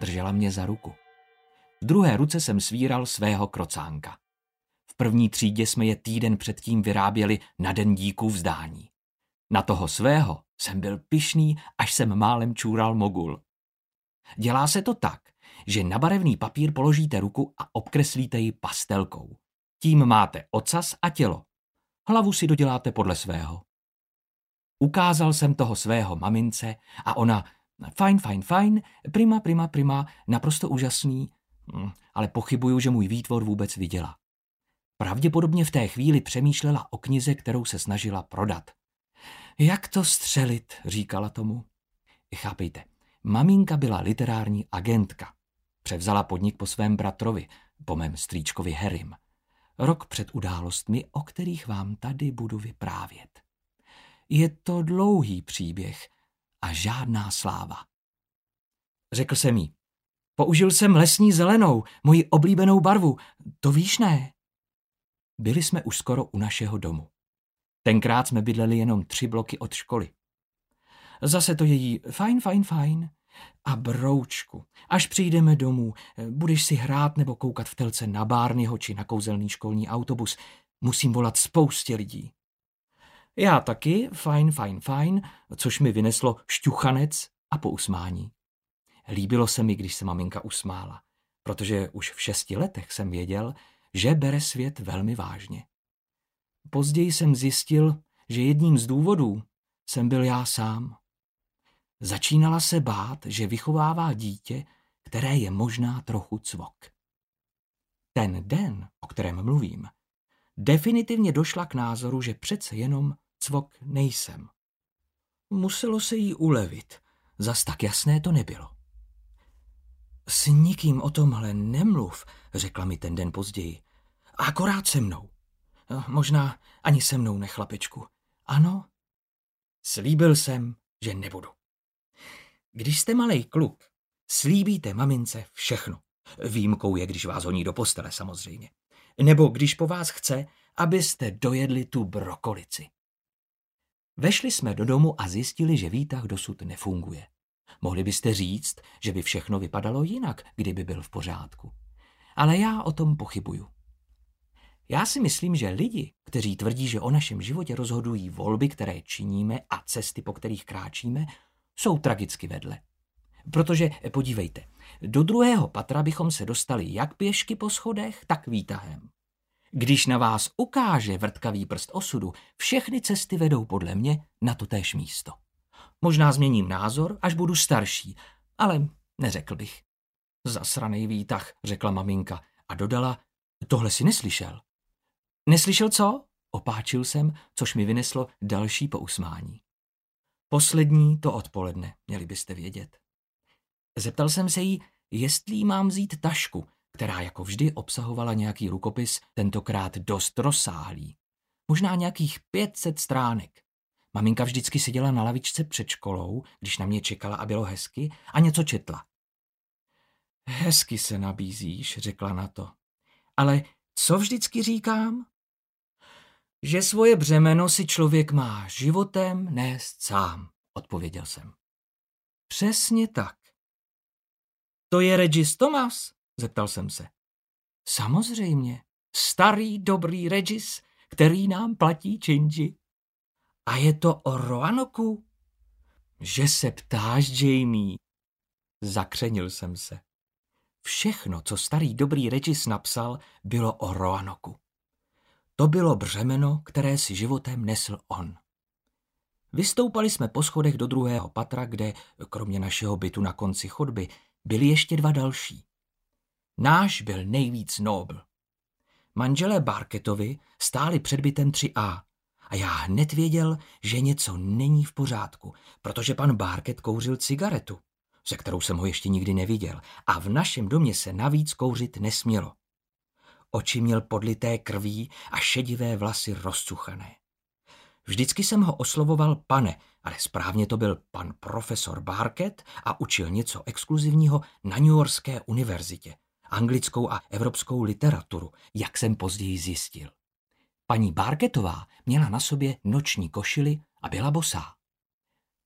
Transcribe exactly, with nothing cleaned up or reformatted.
držela mě za ruku. V druhé ruce jsem svíral svého krocánka. V první třídě jsme je týden předtím vyráběli na den díků vzdání. Na toho svého jsem byl pyšný, až jsem málem čůral mogul. Dělá se to tak, že na barevný papír položíte ruku a obkreslíte ji pastelkou. Tím máte ocas a tělo. Hlavu si doděláte podle svého. Ukázal jsem toho svého mamince a ona, fajn, fajn, fajn, prima, prima, prima, naprosto úžasný, ale pochybuju, že můj výtvor vůbec viděla. Pravděpodobně v té chvíli přemýšlela o knize, kterou se snažila prodat. Jak to střelit, říkala tomu. Chápejte, maminka byla literární agentka. Převzala podnik po svém bratrovi, po mém strýčkovi Harrym. Rok před událostmi, o kterých vám tady budu vyprávět. Je to dlouhý příběh a žádná sláva. Řekl jsem jí, použil jsem lesní zelenou, moji oblíbenou barvu, to víš, ne? Byli jsme už skoro u našeho domu. Tenkrát jsme bydleli jenom tři bloky od školy. Zase to její fajn, fajn, fajn. A broučku, až přijdeme domů, budeš si hrát nebo koukat v telce na Barneyho či na kouzelný školní autobus. Musím volat spoustě lidí. Já taky, fajn, fajn, fajn, což mi vyneslo šťuchanec a pousmání. Líbilo se mi, když se maminka usmála, protože už v šesti letech jsem věděl, že bere svět velmi vážně. Později jsem zjistil, že jedním z důvodů jsem byl já sám. Začínala se bát, že vychovává dítě, které je možná trochu cvok. Ten den, o kterém mluvím, definitivně došla k názoru, že přece jenom cvok nejsem. Muselo se jí ulevit, zas tak jasné to nebylo. S nikým o tomhle nemluv, řekla mi ten den později. Akorát se mnou. Možná ani se mnou ne, chlapečku. Ano, slíbil jsem, že nebudu. Když jste malej kluk, slíbíte mamince všechno. Výjimkou je, když vás honí do postele, samozřejmě. Nebo když po vás chce, abyste dojedli tu brokolici. Vešli jsme do domu a zjistili, že výtah dosud nefunguje. Mohli byste říct, že by všechno vypadalo jinak, kdyby byl v pořádku. Ale já o tom pochybuju. Já si myslím, že lidi, kteří tvrdí, že o našem životě rozhodují volby, které činíme a cesty, po kterých kráčíme, jsou tragicky vedle. Protože, podívejte, do druhého patra bychom se dostali jak pěšky po schodech, tak výtahem. Když na vás ukáže vrtkavý prst osudu, všechny cesty vedou podle mě na totéž místo. Možná změním názor, až budu starší, ale neřekl bych. Zasranej výtah, řekla maminka a dodala, tohle si neslyšel. Neslyšel co? Opáčil jsem, což mi vyneslo další pousmání. Poslední to odpoledne, měli byste vědět. Zeptal jsem se jí, jestli jí mám vzít tašku, která jako vždy obsahovala nějaký rukopis, tentokrát dost rozsáhlý. Možná nějakých pět set stránek. Maminka vždycky seděla na lavičce před školou, když na mě čekala a bylo hezky, a něco četla. Hezky se nabízíš, řekla na to. Ale co vždycky říkám? Že svoje břemeno si člověk má životem nést sám, odpověděl jsem. Přesně tak. To je Regis Thomas? Zeptal jsem se. Samozřejmě, starý dobrý Regis, který nám platí činži. A je to o Roanoku? Že se ptáš, Jamie? Zakřenil jsem se. Všechno, co starý dobrý Regis napsal, bylo o Roanoku. To bylo břemeno, které si životem nesl on. Vystoupali jsme po schodech do druhého patra, kde, kromě našeho bytu na konci chodby, byli ještě dva další. Náš byl nejvíc nobl. Manželé Barkettovi stáli před bytem tři A a já hned věděl, že něco není v pořádku, protože pan Barkett kouřil cigaretu, se kterou jsem ho ještě nikdy neviděl, a v našem domě se navíc kouřit nesmělo. Oči měl podlité krví a šedivé vlasy rozcuchané. Vždycky jsem ho oslovoval pane, ale správně to byl pan profesor Barkett a učil něco exkluzivního na Newyorské univerzitě, anglickou a evropskou literaturu, jak jsem později zjistil. Paní Barkettová měla na sobě noční košili a byla bosá.